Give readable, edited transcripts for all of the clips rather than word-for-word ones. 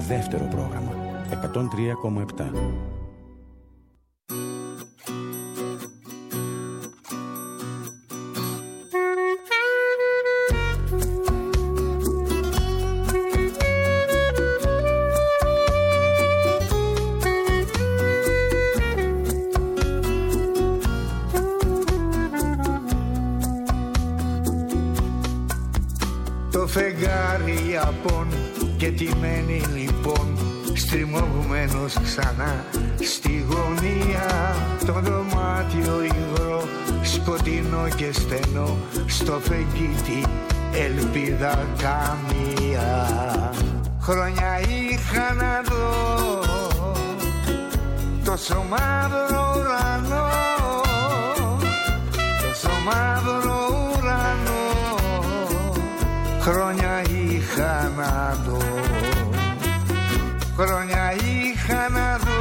δεύτερο πρόγραμμα 103,7. Φεγγάρι απόν και τι μένει λοιπόν στριμωγμένος ξανά στη γωνία, το δωμάτιο υγρό, σκοτεινό και στενό, στο φεγγίτι ελπίδα καμία. Χρόνια είχα να δω τόσο μαύρο ουρανό, τόσο μαύρο ουρανό. Χρόνια είχα να δω, χρόνια είχα να δω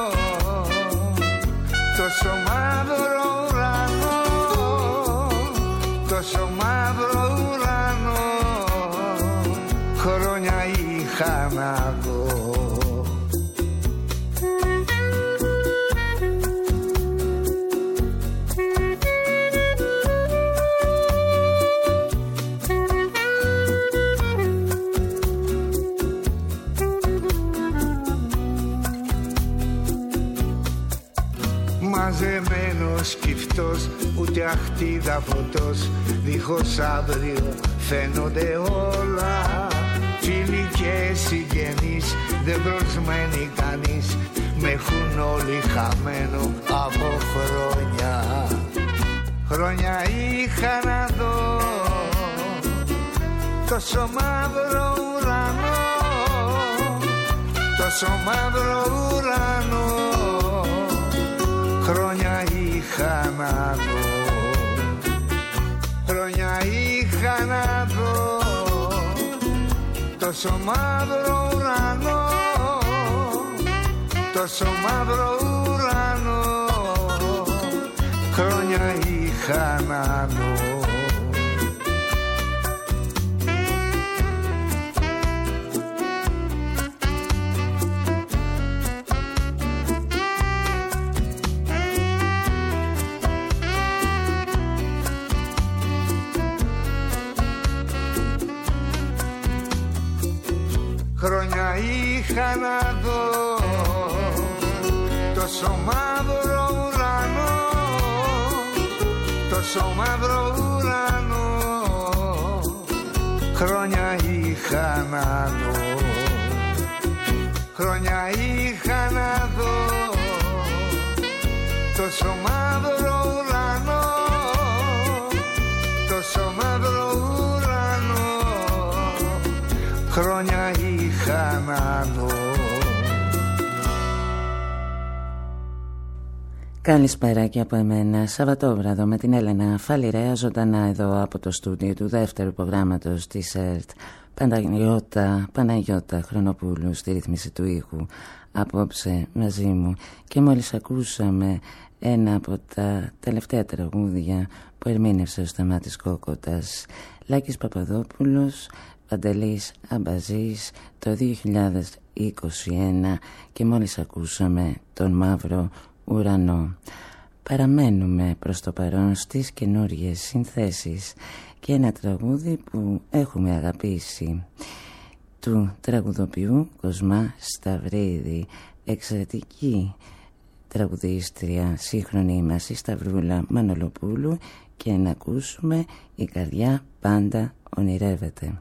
τόσο μαύρο ουρανό, τόσο μαύρο ουρανό. Χρόνια είχα να δω. Μαζεμένος κυφτός, ούτε αχτίδα φωτός, δίχως αύριο φαίνονται όλα. Φίλοι και συγγενείς, δεν προσμένει κανείς, με έχουν όλοι χαμένο από χρόνια. Χρόνια είχα να δω τόσο μαύρο ουρανό, τόσο μαύρο ουρανό. Χρόνια είχα να δω, χρόνια είχα να δω τόσο μαύρο ουρανό, τόσο μαύρο ουρανό. Χρόνια είχα να δω. Χρόνια είχα να δω τόσο μαύρο ουρανό, τόσο μαύρο ουρανό. Χρόνια είχα να δω, χρόνια είχα να δω τόσο μαύρο ουρανό, τόσο μαύρο ουρανό. Χρόνια είχα να δω. Καλησπέρα και από εμένα. Σαββατόβραδο με την Έλενα Φαλιρέα, ζωντανά εδώ από το στούντιο του δεύτερου προγράμματος της ΕΡΤ. Παναγιώτα Χρονοπούλου στη ρύθμιση του ήχου απόψε μαζί μου. Και μόλις ακούσαμε ένα από τα τελευταία τραγούδια που ερμήνευσε ο Σταμάτης Κόκοτας, Λάκης Παπαδόπουλος, Παντελής Αμπαζής, το 2021, και μόλις ακούσαμε τον Μαύρο Ουρανό. Παραμένουμε προς το παρόν στις καινούργιες συνθέσεις και ένα τραγούδι που έχουμε αγαπήσει, του τραγουδοποιού Κοσμά Σταυρίδη, εξαιρετική τραγουδίστρια, σύγχρονη μας η Σταυρούλα Μανολοπούλου, και να ακούσουμε «Η καρδιά πάντα ονειρεύεται».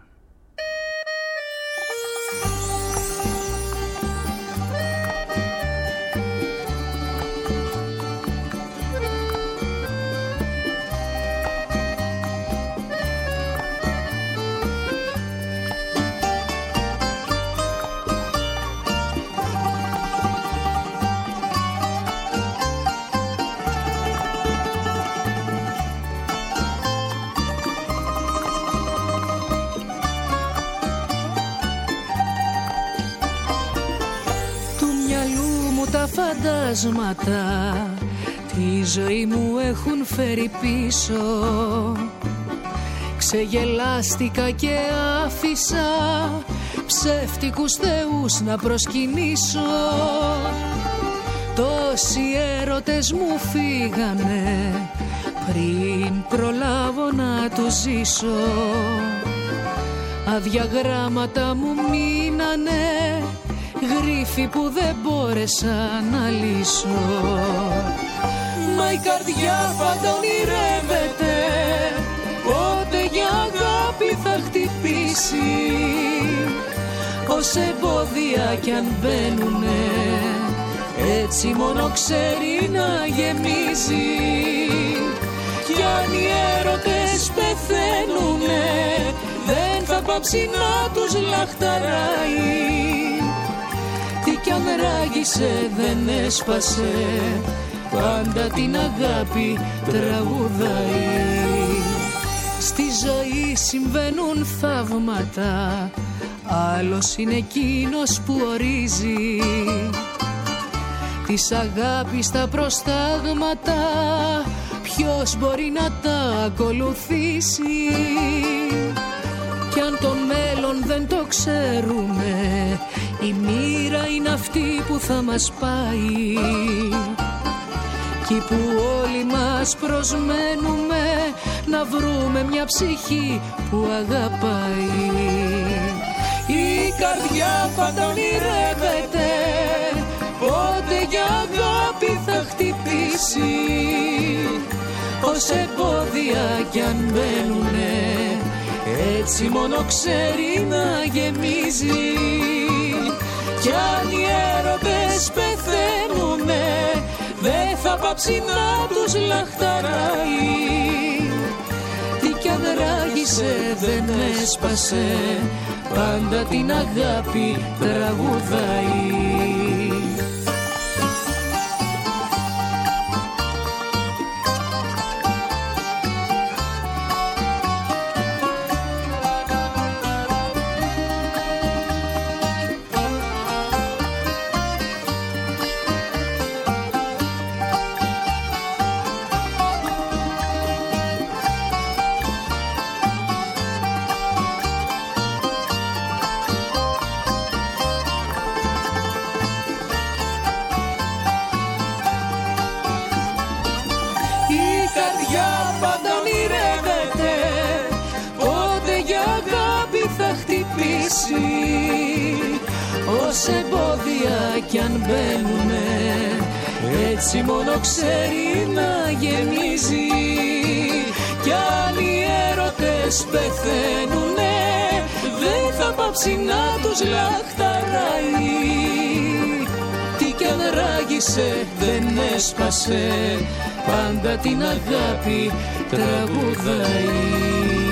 Φαντάσματα τη ζωή μου έχουν φέρει πίσω. Ξεγελάστηκα και άφησα ψεύτικους θεούς να προσκυνήσω. Τόσοι έρωτες μου φύγανε πριν προλάβω να τους ζήσω. Αδιαγράμματα μου μείνανε, γρίφοι που δεν μπόρεσα να λύσω. Μα η καρδιά πάντα ονειρεύεται, πότε για αγάπη θα χτυπήσει. Όσα εμπόδια κι αν μπαίνουνε, έτσι μόνο ξέρει να γεμίζει. Κι αν οι έρωτες πεθαίνουνε, δεν θα πάψει να τους λαχταράει. Τι κι αν ράγισε δεν έσπασε, πάντα την αγάπη τραγουδάει. Στη ζωή συμβαίνουν θαύματα, άλλος είναι εκείνος που ορίζει της αγάπης τα προστάγματα, ποιος μπορεί να τα ακολουθήσει. Κι αν το μέλλον δεν το ξέρουμε, η μοίρα είναι αυτή που θα μας πάει. Κι που όλοι μας προσμένουμε να βρούμε μια ψυχή που αγαπάει. Η καρδιά πάντα ονειρεύεται, πότε για αγάπη θα χτυπήσει. Όσα εμπόδια κι αν μπαίνουνε, έτσι μόνο ξέρει να γεμίζει. Κι αν οι έρωτες πεθαίνουνε, δεν θα πάψει να τους λαχταράει. Τι κι αν ράγισε δεν έσπασε, πάντα την αγάπη τραγουδάει. Όσα εμπόδια κι αν μπαίνουνε, έτσι μόνο ξέρει να γεμίζει. Κι αν οι έρωτες πεθαίνουνε, δεν θα πάψει να τους λαχταράει. Τι κι αν ράγισε δεν έσπασε, πάντα την αγάπη τραγουδάει.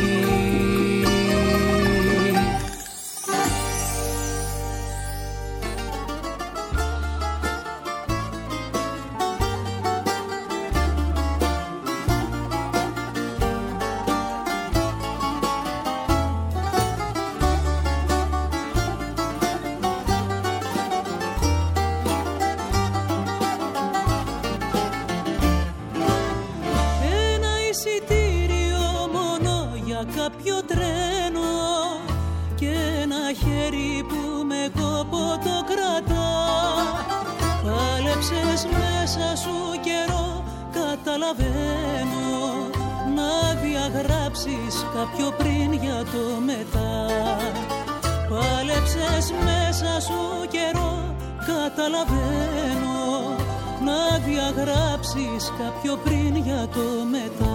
Κάποιο πριν για το μετά. Πάλεψες μέσα σου καιρό, καταλαβαίνω. Να διαγράψεις κάποιο πριν για το μετά.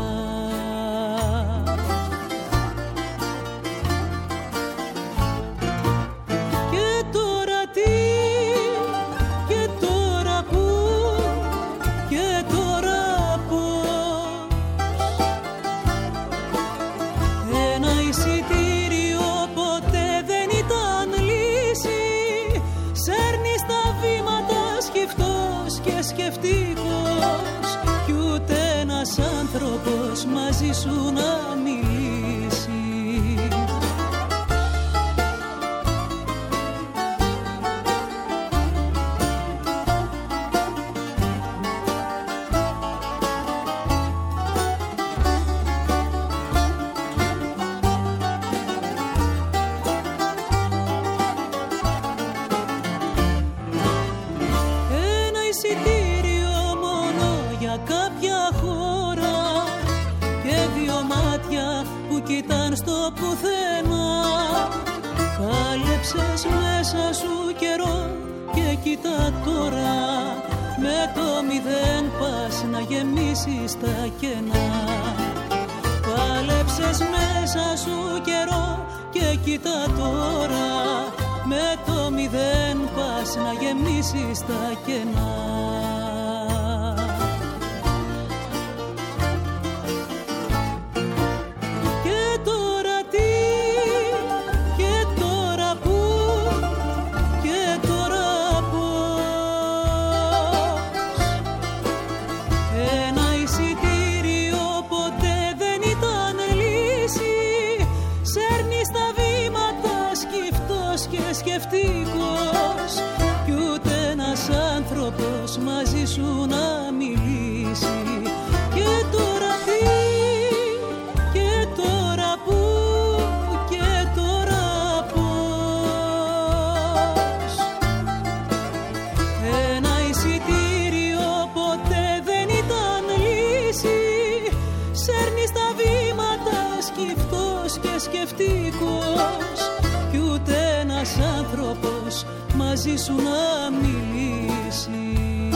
Και τώρα τι, και τώρα που, και τώρα πώς. Σκεφτικός κι ούτε ένας άνθρωπος μαζί σου να μιλήσει. δεν στο πουθενά. Πάλεψες μέσα σου καιρό και κοίτα τώρα, με το μηδέν πας να γεμίσεις τα κενά. Πάλεψες μέσα σου καιρό και κοίτα τώρα, με το μηδέν πας να γεμίσεις τα κενά. Σκεφτικός κι ούτε ένας άνθρωπος μαζί σου να μιλήσει. Και τώρα τι, και τώρα που, και τώρα πώς. Ένα εισιτήριο ποτέ δεν ήταν λύση. Σέρνεις τα βήματα σκυφτός και σκεφτικός κι ούτε ένας άνθρωπος μαζί σου να μιλήσει.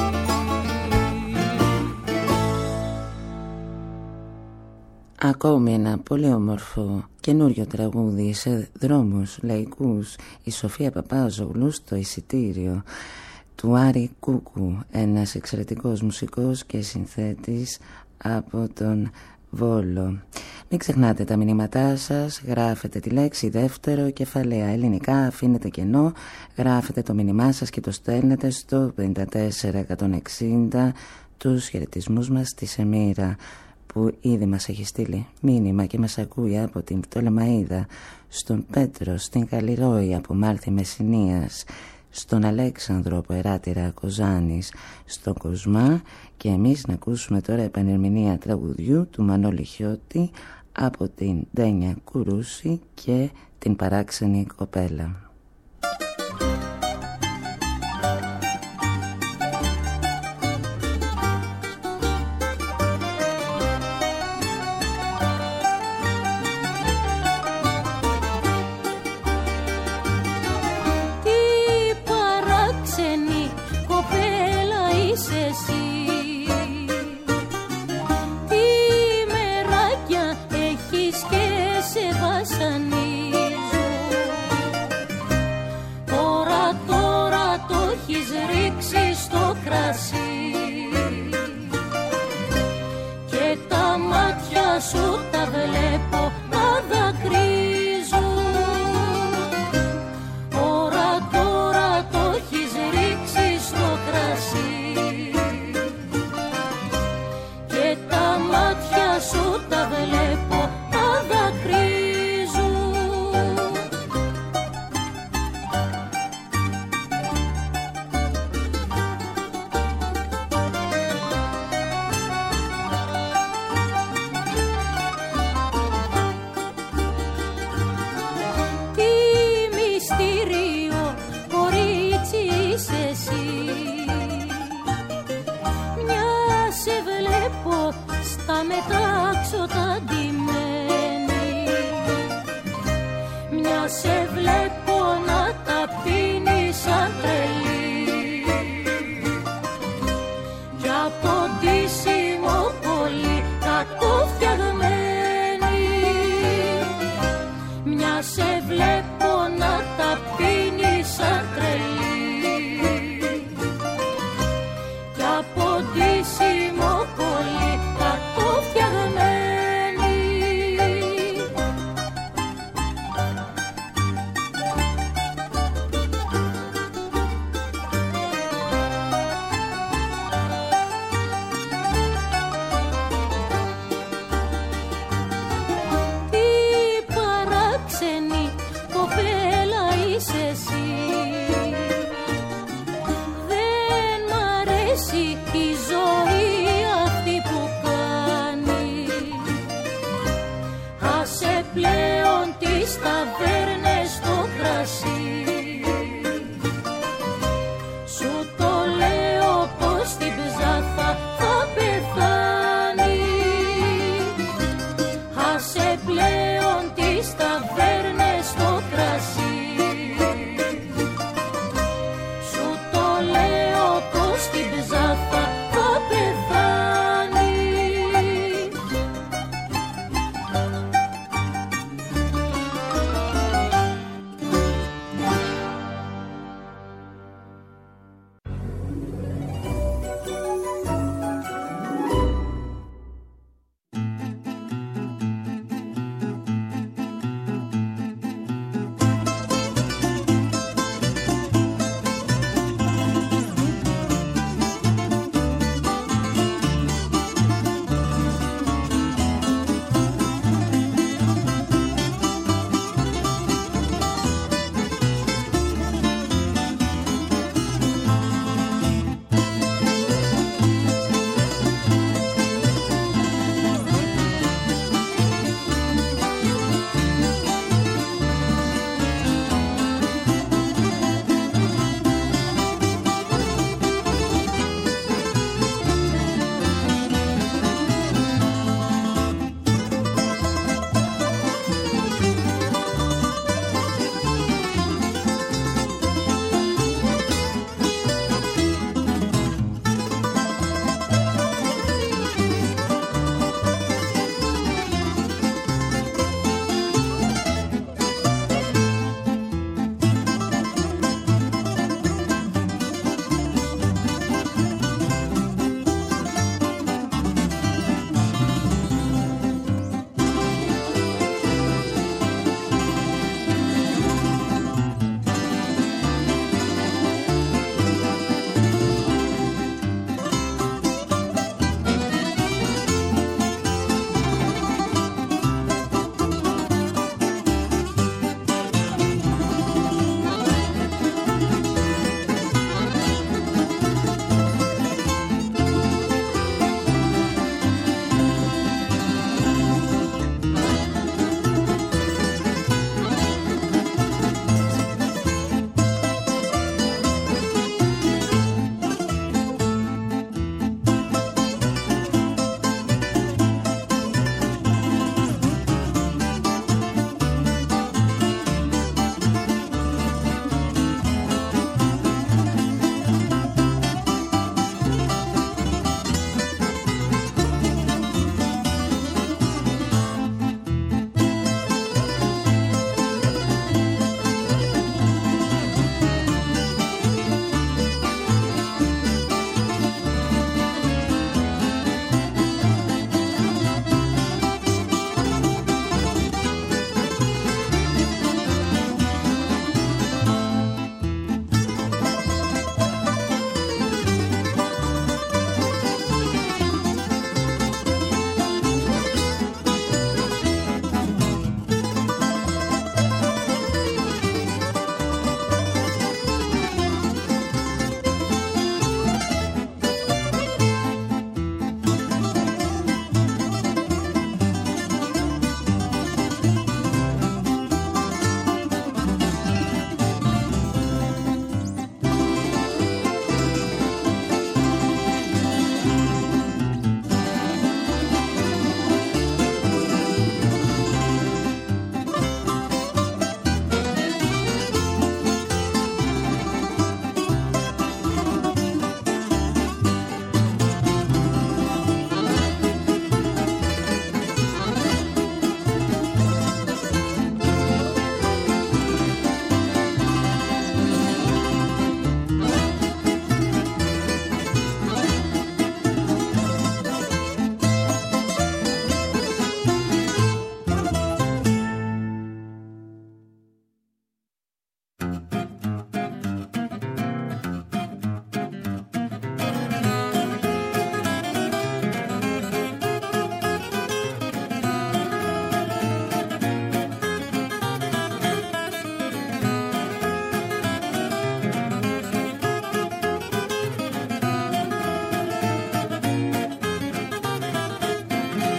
Ακόμη ένα πολύ όμορφο καινούριο τραγούδι σε δρόμους λαϊκούς, η Σοφία Παπάζογλου στο εισιτήριο του Άρη Κούκου, ένας εξαιρετικός μουσικός και συνθέτης από τον Βόλο. Μην ξεχνάτε τα μηνύματά σας, γράφετε τη λέξη δεύτερο κεφαλαία ελληνικά, αφήνετε κενό, γράφετε το μήνυμά σας και το στέλνετε στο 54160, τους χαιρετισμούς μας στη Σεμίρα που ήδη μας έχει στείλει μήνυμα και μας ακούει από την Πτολεμαΐδα, στον Πέτρο, στην Καλλιρόη από Μάρθη Μεσσηνίας, στον Αλέξανδρο από Εράτηρα Κοζάνης, στον Κοσμά. Και εμείς να ακούσουμε τώρα επανερμηνεία τραγουδιού του Μανώλη Χιώτη από την Ντένια Κουρούση και την Παράξενη Κοπέλα. Είσαι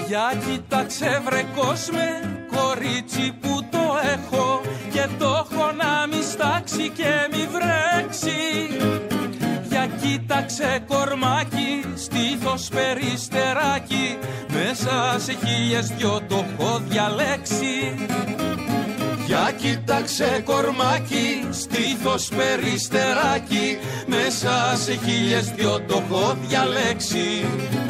Για κοίταξε βρε κόσμε, κορίτσι που το έχω και το έχω να μη στάξει και μη βρέξει. Για κοίταξε κορμάκι, στήθος περιστεράκι, μέσα σε 1002 το έχω διαλέξει. Για κοίταξε κορμάκι, στήθος περιστεράκι, μέσα σε 1002 το έχω διαλέξει.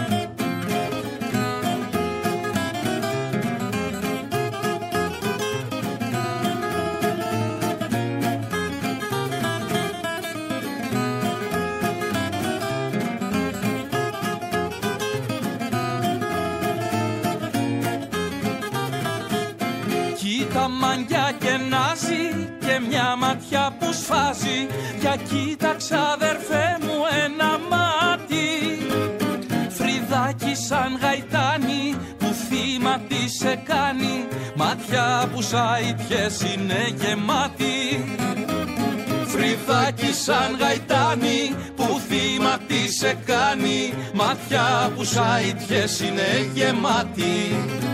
Μαγκιά και νάζει και μια ματιά που σφάζει. Για κοίταξα αδερφέ μου ένα μάτι, φρυδάκι σαν γαϊτάνι που θύμα τι σε κάνει. Μάτια που σαϊτιές είναι γεμάτη. Φρυδάκι σαν γαϊτάνι που θύμα τι σε κάνει. Μάτια που σαϊτιές είναι γεμάτη.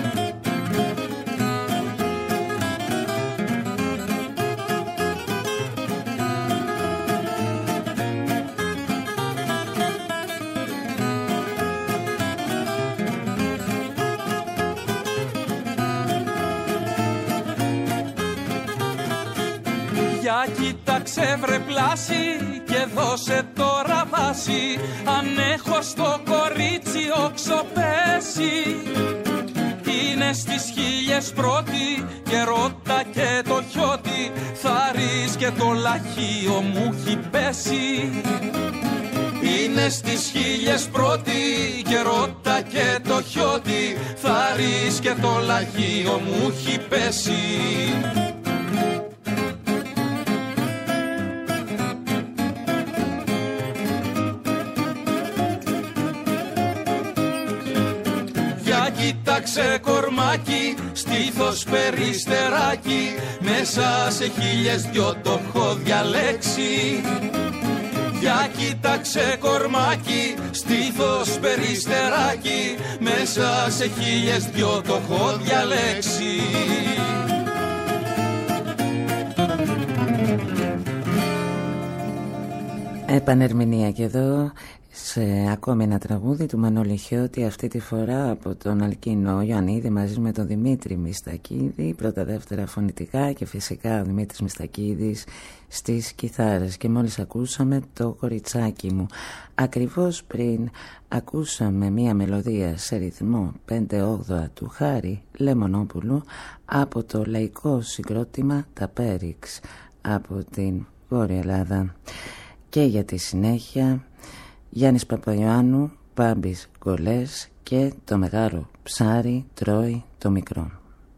Για κοίταξε βρε πλάση και δώσε τώρα βάση. Αν έχω στο κορίτσι οξοπέσει, είναι στις 1001 και ρώτα και το χιώτη. Θάρρης και το λαχείο μου έχει πέσει. Είναι στις 1001 και ρώτα και το χιώτη. Θάρρης και το λαχείο μου έχει πέσει. Κοίταξε κορμάκι, στήθος περιστεράκι, μέσα σε 1002 το έχω διαλέξει. Για κοίταξε κορμάκι, στήθος περιστεράκι, μέσα σε 1002 το έχω διαλέξει. Επανερμηνία και εδώ σε ακόμη ένα τραγούδι του Μανώλη Χιώτη, αυτή τη φορά από τον Αλκίνο Ιωαννίδη μαζί με τον Δημήτρη Μιστακίδη, πρώτα δεύτερα φωνητικά και φυσικά ο Δημήτρης Μιστακίδης στις κιθάρες. Και μόλις ακούσαμε το κοριτσάκι μου. Ακριβώς πριν ακούσαμε μία μελωδία σε ρυθμό 5/8 του Χάρη Λεμονόπουλου από το λαϊκό συγκρότημα τα Πέριξ από την Βόρεια Ελλάδα. Και για τη συνέχεια Γιάννης Παπαϊωάννου, Πάμπης Γκολές και το μεγάλο ψάρι τρώει το μικρό.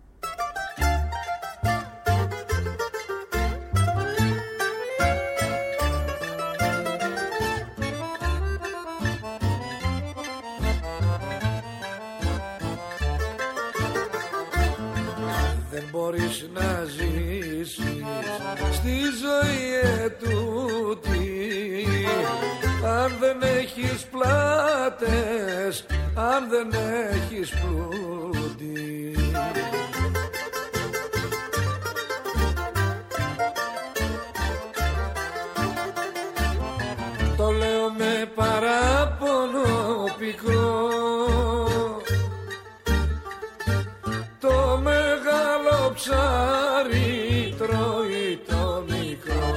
Δεν μπορείς να ζήσεις στη ζωή ετούτη αν δεν έχεις πλάτες, αν δεν έχεις πλούτη. Το λέω με παράπονο πικρό, το μεγάλο ψάρι τρώει το μικρό.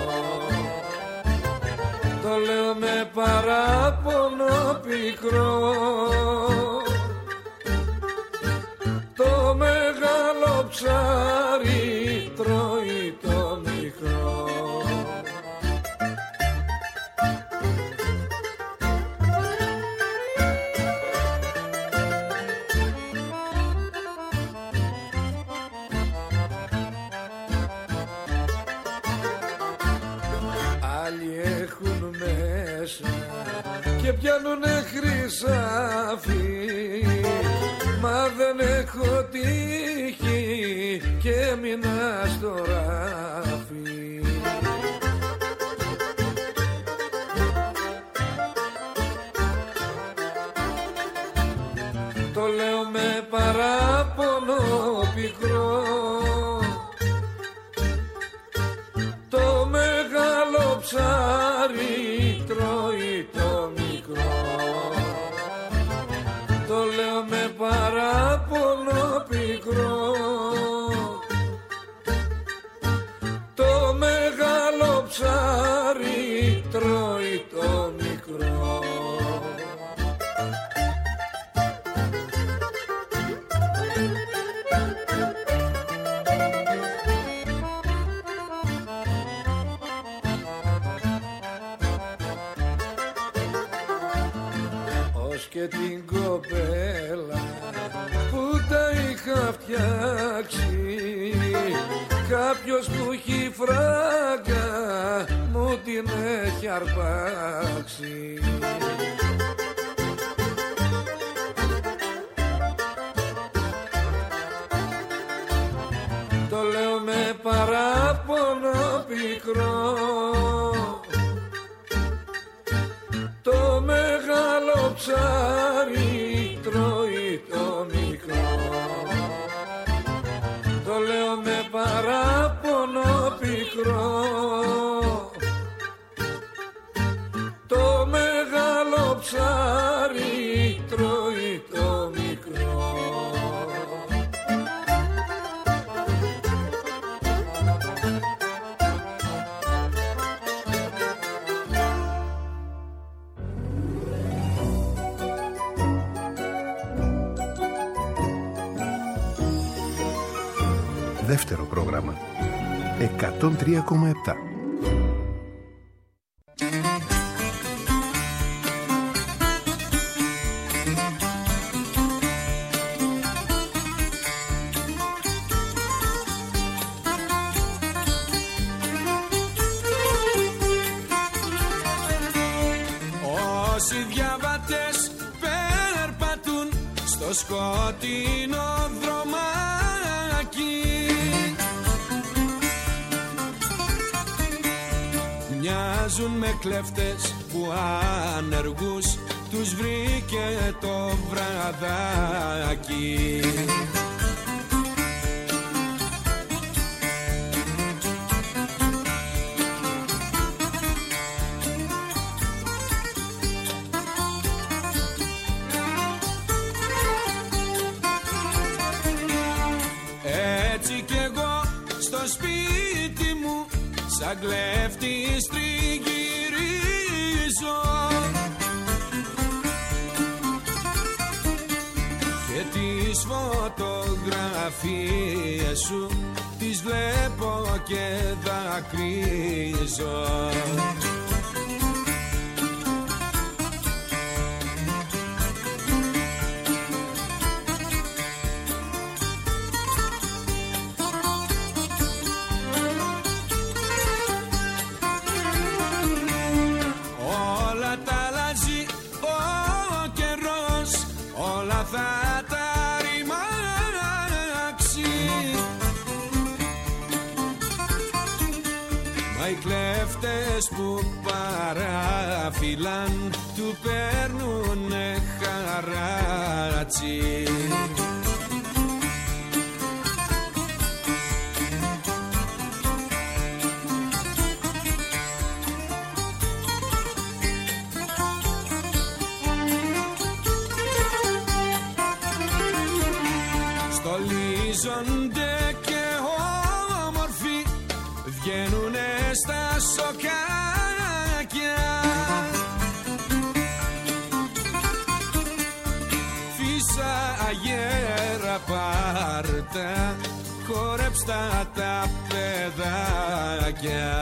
Το λέω με παράπονο πικρό, το μεγάλο ψάρι τρώει το μικρό. Και πιάνουνε χρυσάφι, μα δεν έχω τύχη και έμεινα στο ράφι. Το λέω με και την κοπέλα που τα είχα φτιάξει. Κάποιος που έχει φράγκα μου την έχει αρπάξει. Το λέω με παράπονο πικρό, το μεγάλο ψάρι τρώει το μικρό. Το λέω με παράπονο πικρό, το μεγάλο ψάρι τρώει το μικρό. Δεύτερο πρόγραμμα 103,7. Όσοι διαβατές περπατούν στο σκοτεινό δρομάκι, μοιάζουν με κλέφτες που ανεργούς τους βρήκε το βραδάκι. Έτσι κι εγώ στο σπίτι μου σαν κλέφτης τριγυρίζω και τις φωτογραφίες σου τις βλέπω και δακρύζω. Θα τα ρημάξει, μα οι κλέφτες που παραφυλάν του παίρνουνε χαράτσι. Στολίζονται και όμορφοι βγαίνουνε στα σοκάκια. Φύσα αγέρα πάρτα, χορέψτα τα παιδάκια.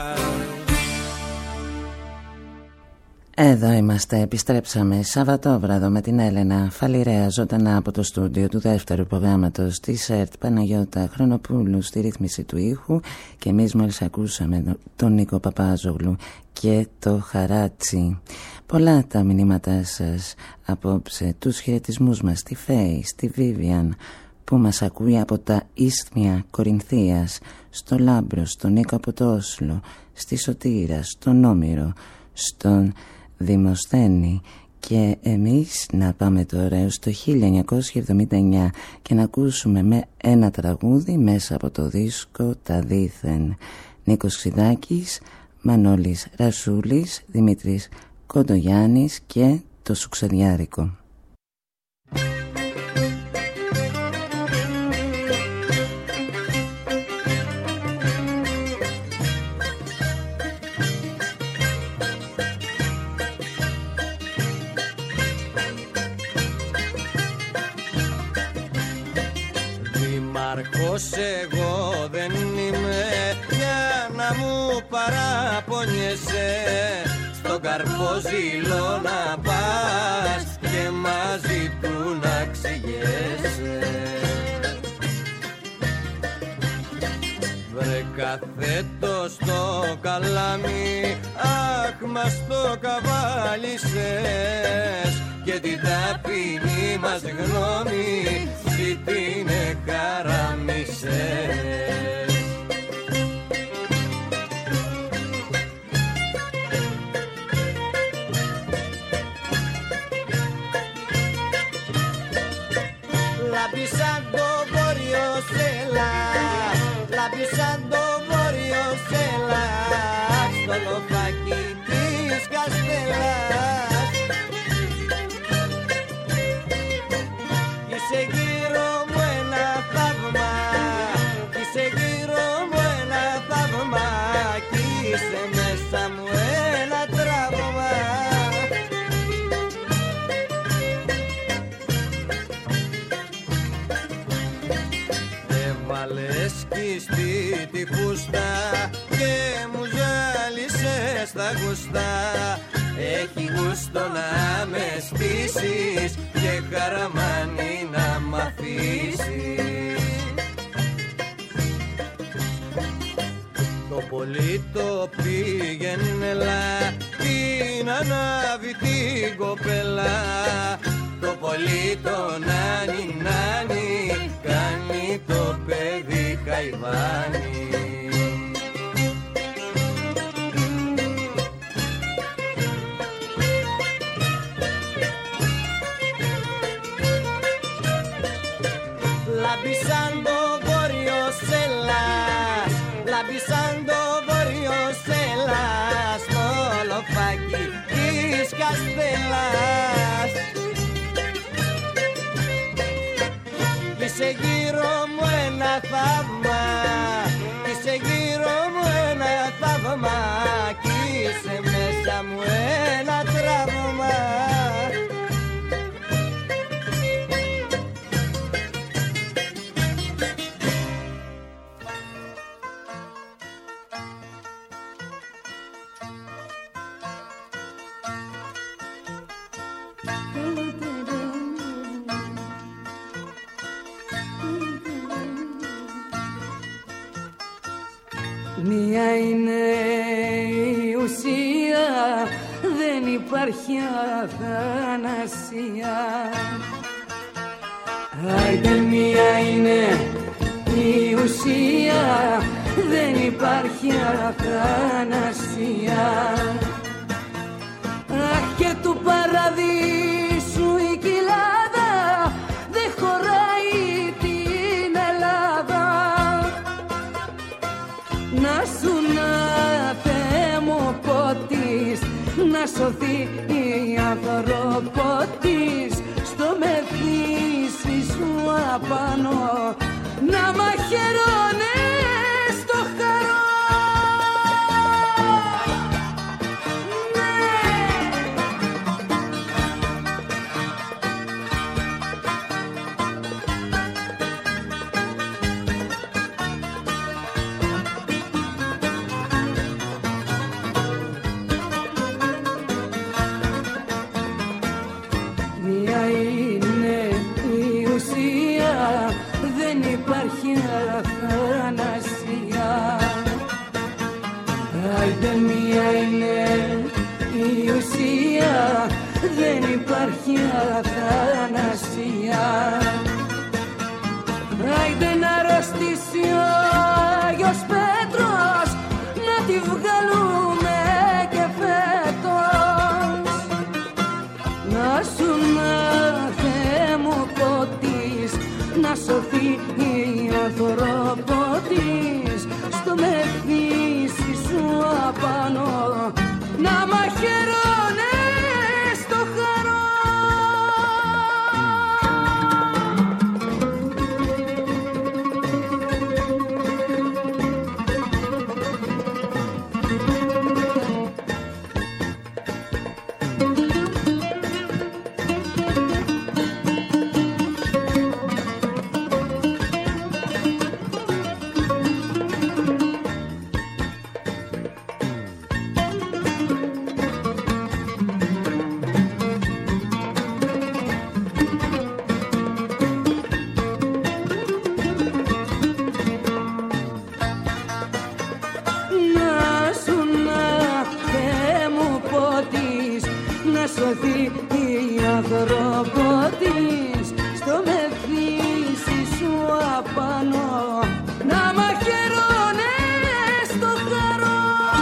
Εδώ είμαστε, επιστρέψαμε Σαββατόβραδο με την Έλενα Φαλιρέα ζωντανά από το στούντιο του δεύτερου προγράμματος της ΕΡΤ Παναγιώτα Χρονοπούλου στη ρύθμιση του ήχου και εμείς μόλις ακούσαμε τον Νίκο Παπάζογλου και το Χαράτσι. Πολλά τα μηνύματά σας απόψε, τους χαιρετισμούς μας στη Φέη, στη Βίβιαν που μας ακούει από τα Ίσθμια Κορινθίας, στο Λάμπρο, στον Νίκο από το Όσλο, στη Σωτήρα, στον Όμηρο, στον Δημοσθένη. Και εμείς να πάμε τώρα έως το 1979 και να ακούσουμε με ένα τραγούδι μέσα από το δίσκο «Τα Δήθεν». Νίκος Ξιδάκης, Μανώλης Ρασούλης, Δημήτρης Κοντογιάννης και το Σουξεδιάρικο. Δήμαρχος εγώ δεν είμαι για να μου παραπονιέσαι, στον Καρποζήλο να πας και και μαζί του να ξηγέσαι. Βρε καθέτο στο καλάμι, αχ μας το καβάλισες και την ταπεινή μας γνώμη τι την χαραμίσες. Λάμπει σαν το βόρειο σέλα, λάμπει σαν το βόρειο σέλα, στο λοφάκι της Καστέλας. Είσαι γύρω μου ένα θαύμα, είσαι γύρω μου ένα θαύμα, κι είσαι μέσα μου ένα τραύμα. Έβαλες κιστή τη φούστα και μου ζάλισες τα γουστά. Έχει γούστο να με στήσεις και χαραμάνι να μ' αφήσεις. Το πολύ το πήγαινελα, την ανάβει την κοπέλα. Το πολύ το νάνι νάνι, κάνει το παιδί χαϊβάνι. Λάμπει σαν το βόρειο σέλας, λάμπει σαν το βόρειο σέλας, στο λοφάκι της Καστέλας. Είσαι γύρω μου ένα θαύμα, είσαι γύρω μου ένα θαύμα, κι είσαι μέσα μου ένα τραύμα. Μία είναι η ουσία, δεν υπάρχει αθανασία. Άιντε μία είναι η ουσία, δεν υπάρχει αθανασία. Αχ, και του παραδείσου η κοιλάδα δεν χωράει την Ελλάδα. Να σου να θεμοπότης, να σωθεί η ανθρωπότης, στο μεθύσι σου απάνω να μαχαιρώνες το χαρό. Μία είναι η ουσία, δεν υπάρχει αθανασία. Άιντε μία είναι η ουσία, δεν υπάρχει αθανασία. Άιντε να αρρωστήσει ο Άγιος Πέτρος, να τη βγάλουμε και φέτος. Να σου να θεμοπότης, να σωθεί η ανθρωπότης, στο μεθύσι σου απάνω να μαχαιρώνες το χαρό. σωθεί η άνθρωπο της στο μεθύσι σου απάνω να μαχαιρώνε στο χαρό.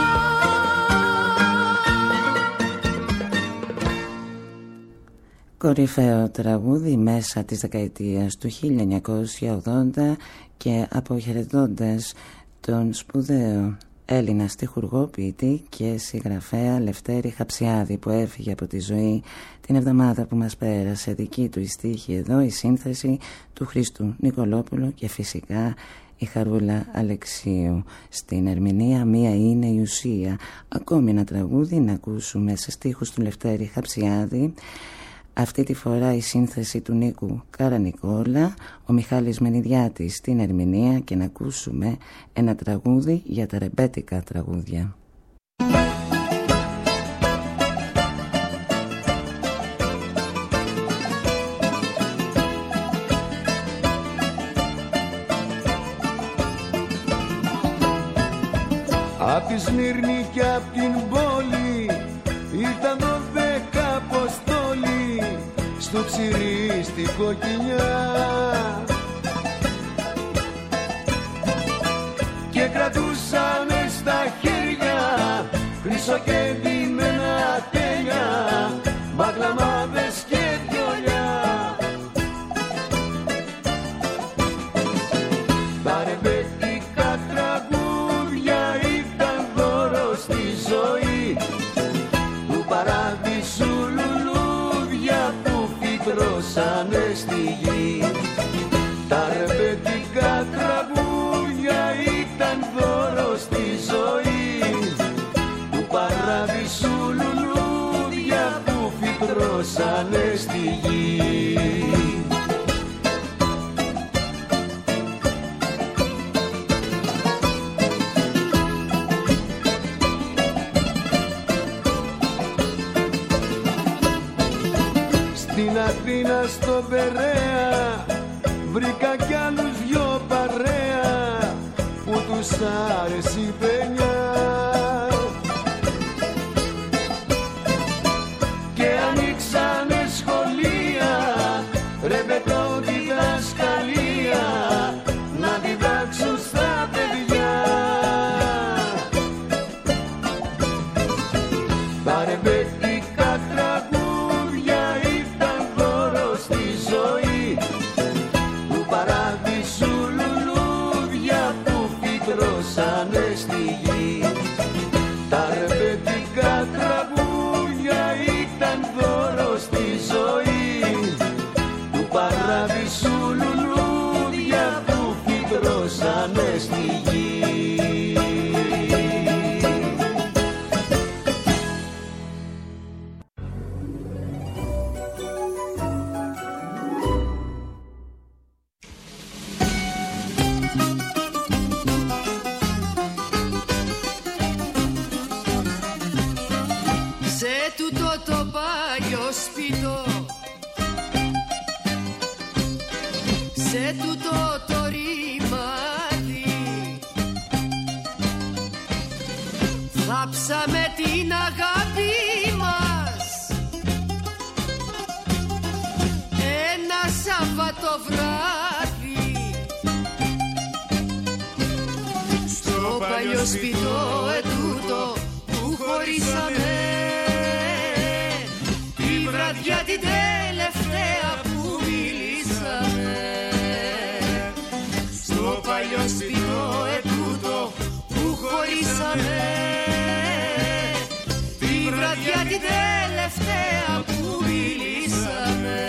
Κορυφαίο τραγούδι μέσα της δεκαετίας του 1980 και αποχαιρετώντας τον σπουδαίο Έλληνα στιχουργό, ποιητή και συγγραφέα Λευτέρη Χαψιάδη που έφυγε από τη ζωή την εβδομάδα που μας πέρασε. Δική του η στίχη εδώ, η σύνθεση του Χρήστου Νικολόπουλου και φυσικά η Χαρούλα Αλεξίου. Στην ερμηνεία μία είναι η ουσία. Ακόμη ένα τραγούδι να ακούσουμε σε στίχους του Λευτέρη Χαψιάδη. Αυτή τη φορά η σύνθεση του Νίκου Καρανικόλα, ο Μιχάλης Μενιδιάτης στην ερμηνεία και να ακούσουμε ένα τραγούδι για τα ρεμπέτικα τραγούδια. Απ' τη Σμύρνη και απ' την πόλη ήρθαν 12 αποστόλοι στο ψηρί στη κοκκινιά και κρατούσανε στα χέρια χρυσό και ντυμένα τέλεια, μπαγλαμάδες και βιολιά. Τα ρεμπέτικα τραγούδια ήταν δώρο στη ζωή του παράδεισου, λουλούδια που φυτρώσανε στη γη. Τα ρεμπέτικα τραγούδια ήταν δώρο στη ζωή του παράδεισου, λουλούδια που φυτρώσανε στη γη. Στην Αθήνα στο Περαία βρήκα κι άλλους δυο παρέα που τους άρεσε η παινιά και ανοίξανε σχολεία, ρεμπετό διδασκαλία να διδάξουν στα παιδιά. Τα ρεμπετικά τραγούδια ήταν δώρο στη ζωή του παράδεισου, λουλούδια που φυτρώσανε στη γη. Τα ρεμπετικά τραγούδια ήταν δώρο στη ζωή του παράδεισου, λουλούδια που φυτρώσανε στη γη. Σε τούτο το παλιό σπιτό, σε τούτο το ρημάδι, θάψαμε την αγάπη μας ένα Σάββατο βράδυ. Στο παλιό σπιτό ετούτο που χωρίσαμε τη βραδιά την τελευταία που μιλήσαμε. Στο παλιό σπιτό ετούτο που χωρίσαμε τη βραδιά την τελευταία που μιλήσαμε.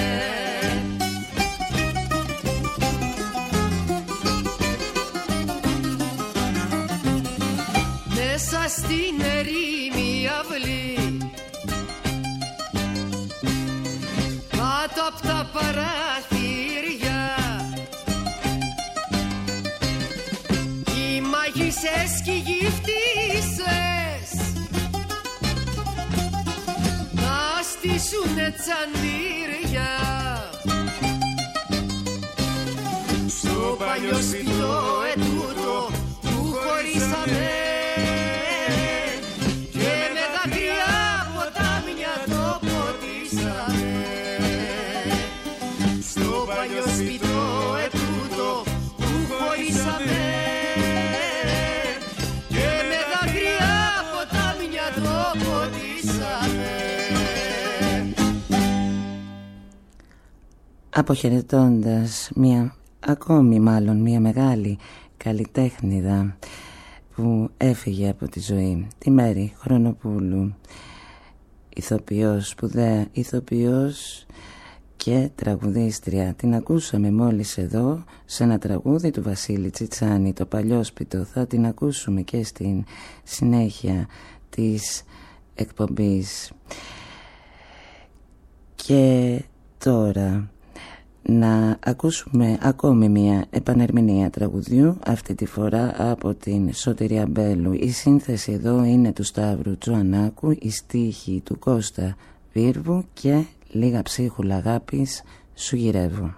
Μέσα στην ερήμη αυλή κάτω απ' τα παραθύρια οι μαγισσές και οι γυφτίσες να στήσουνε τσαντήρια. Στο παλιό σπιτό ετούτο που χωρίσαμε και με δάκρυα ποτάμια το αποχαιρετώντας μια μεγάλη καλλιτέχνηδα που έφυγε από τη ζωή, τη Μέρη Χρονοπούλου, ηθοποιός, σπουδαία ηθοποιός και τραγουδίστρια. Την ακούσαμε μόλις εδώ σε ένα τραγούδι του Βασίλη Τσιτσάνη, το Παλιόσπιτο. Θα την ακούσουμε και στην συνέχεια της εκπομπής. Και τώρα να ακούσουμε ακόμη μια επανερμηνεία τραγουδιού, αυτή τη φορά από την Σωτηρία Μπέλου. Η σύνθεση εδώ είναι του Σταύρου Τζοανάκου, η στίχη του Κώστα Βίρβου και λίγα ψίχουλα αγάπης σου γυρεύω.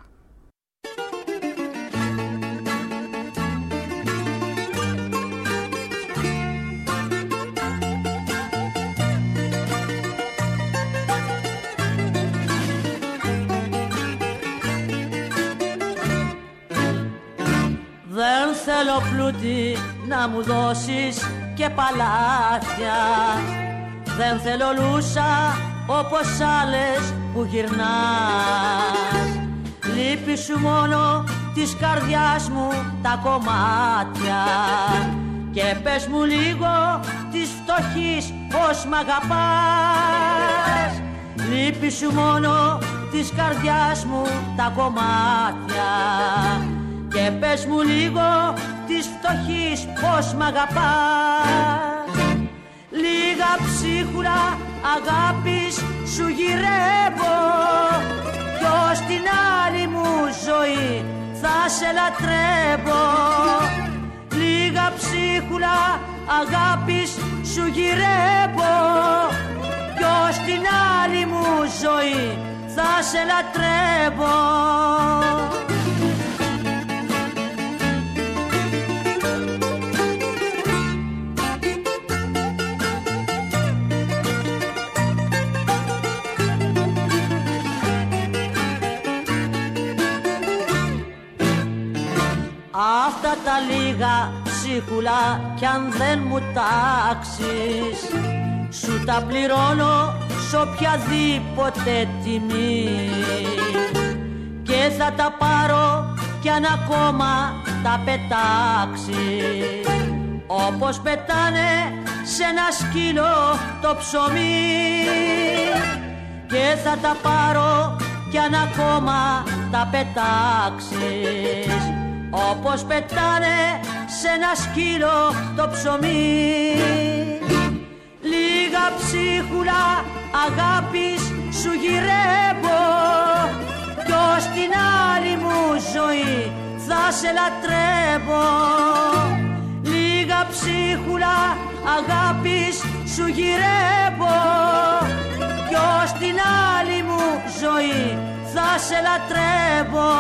Δεν θέλω πλούτη να μου δώσεις και παλάτια, δεν θέλω λούσα όπως άλλες που γυρνάς. Λείπει σου μόνο της καρδιάς μου τα κομμάτια και πες μου λίγο της φτωχής πως μ' αγαπάς. Λείπει σου μόνο της καρδιάς μου τα κομμάτια και πες μου λίγο της φτωχής πως μ' αγαπάς. Λίγα ψίχουλα αγάπης σου γυρεύω κι ως την άλλη μου ζωή θα σε λατρεύω. Λίγα ψίχουλα αγάπης σου γυρεύω κι ως την άλλη μου ζωή θα σε λατρεύω. Αυτά τα λίγα ψίχουλα κι αν δεν μου τάξεις, σου τα πληρώνω σ' οποιαδήποτε τιμή και θα τα πάρω κι αν ακόμα τα πετάξεις, όπως πετάνε σε ένα σκύλο το ψωμί. Και θα τα πάρω κι αν ακόμα τα πετάξεις, όπως πετάνε σε ένα σκύλο το ψωμί. Λίγα ψίχουλα αγάπης σου γυρεύω κι ως την άλλη μου ζωή θα σε λατρεύω. Λίγα ψίχουλα αγάπης σου γυρεύω κι ως την άλλη μου ζωή θα σε λατρεύω.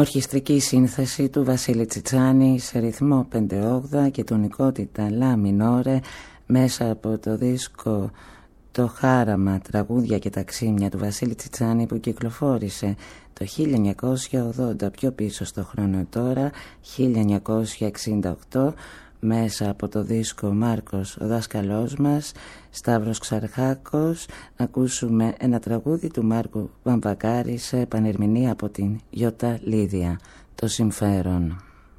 Ορχιστρική σύνθεση του Βασίλη Τσιτσάνη σε ρυθμό 5/8 και τονικότητα λα μινόρε μέσα από το δίσκο «Το χάραμα, τραγούδια και ταξίμια» του Βασίλη Τσιτσάνη, που κυκλοφόρησε το 1980, πιο πίσω στο χρόνο τώρα, 1968, μέσα από το δίσκο «Μάρκος, ο δάσκαλός μας», Σταύρος Ξαρχάκος. Ακούσουμε ένα τραγούδι του Μάρκου Βαμβακάρη σε επανερμηνία από την Γιώτα Λίδια, «Το συμφέρον».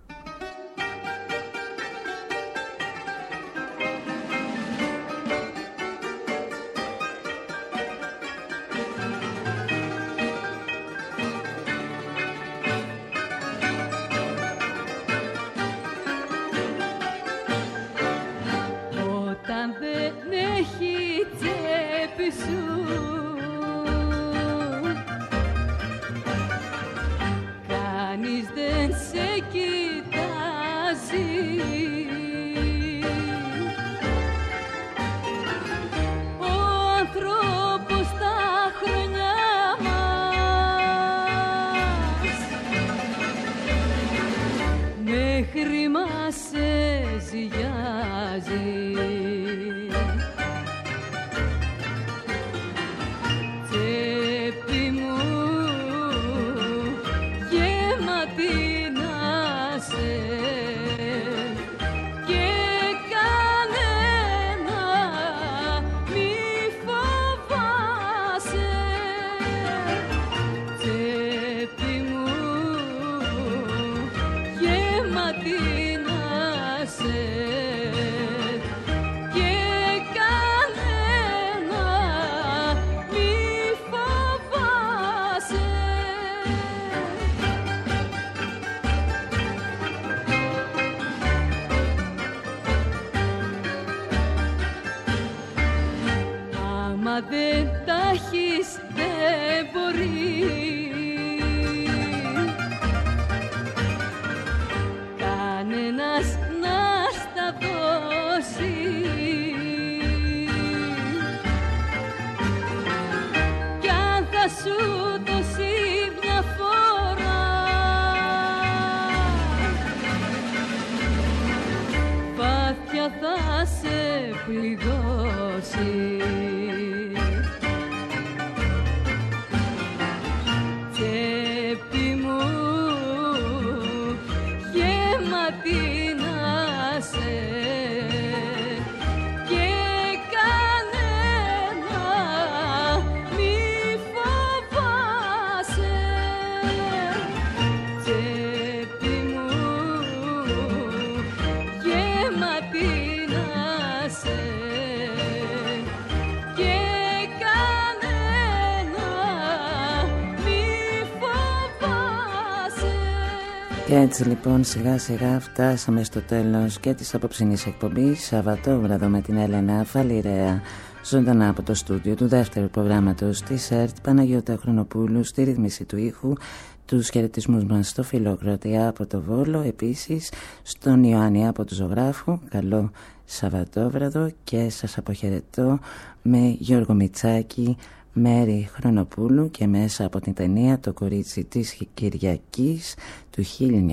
Και έτσι λοιπόν σιγά σιγά φτάσαμε στο τέλος και της απόψινής εκπομπής Σαββατόβραδο με την Έλενα Φαλιρέα, ζωντανά από το στούντιο του δεύτερου προγράμματος της ΕΡΤ, Παναγιώτα Χρονοπούλου στη ρύθμιση του ήχου. Τους χαιρετισμούς μας στο Φιλοκρατία από το Βόλο, επίσης στον Ιωάννη από του Ζωγράφου. Καλό Σαββατόβραδο και σας αποχαιρετώ με Γιώργο Μητσάκη, Μέρη Χρονοπούλου και μέσα από την ταινία «Το κορίτσι της Κυριακής» του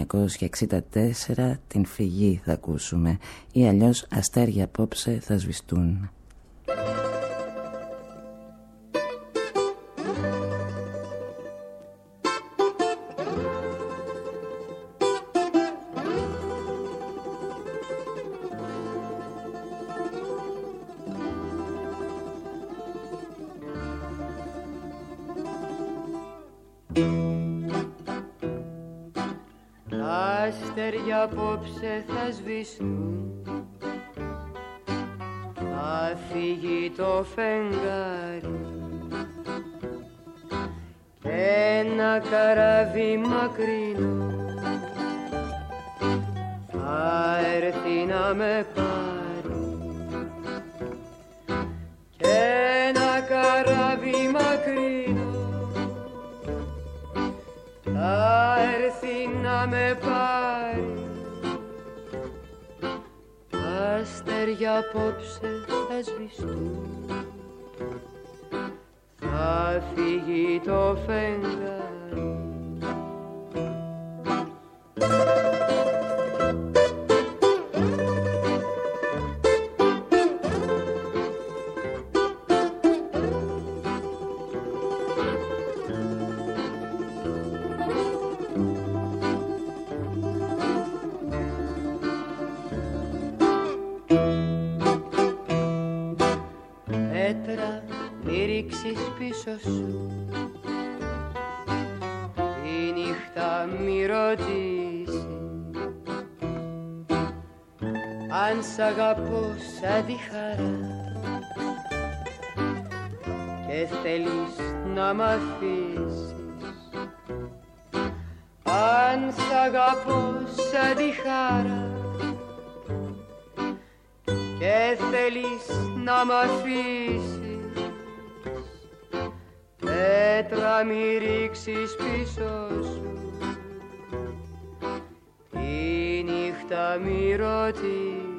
1964, «Την φυγή» θα ακούσουμε, ή αλλιώς «Αστέρια απόψε θα σβηστούν». Αστέρια απόψε θα σβηστούν, θα φύγει το φεγγάρι και ένα καράβι μακρινό θα έρθει να με πάρει, και ένα καράβι μακρινό θα έρθει να με πάρει. Αστέρια απόψε θα σβηστούν, θα φύγει το φεγγάρι ρίξεις πίσω σου, η νύχτα μη ρωτήσει αν σ' αγαπώ σαν τη χαρά και θέλεις να μ' αφήσεις. Αν σ' αγαπώ σαν τη χαρά και θέλεις να μ' αφήσεις, πέτρα μη ρίξεις πίσω σου, τη νύχτα μη ρωτήσεις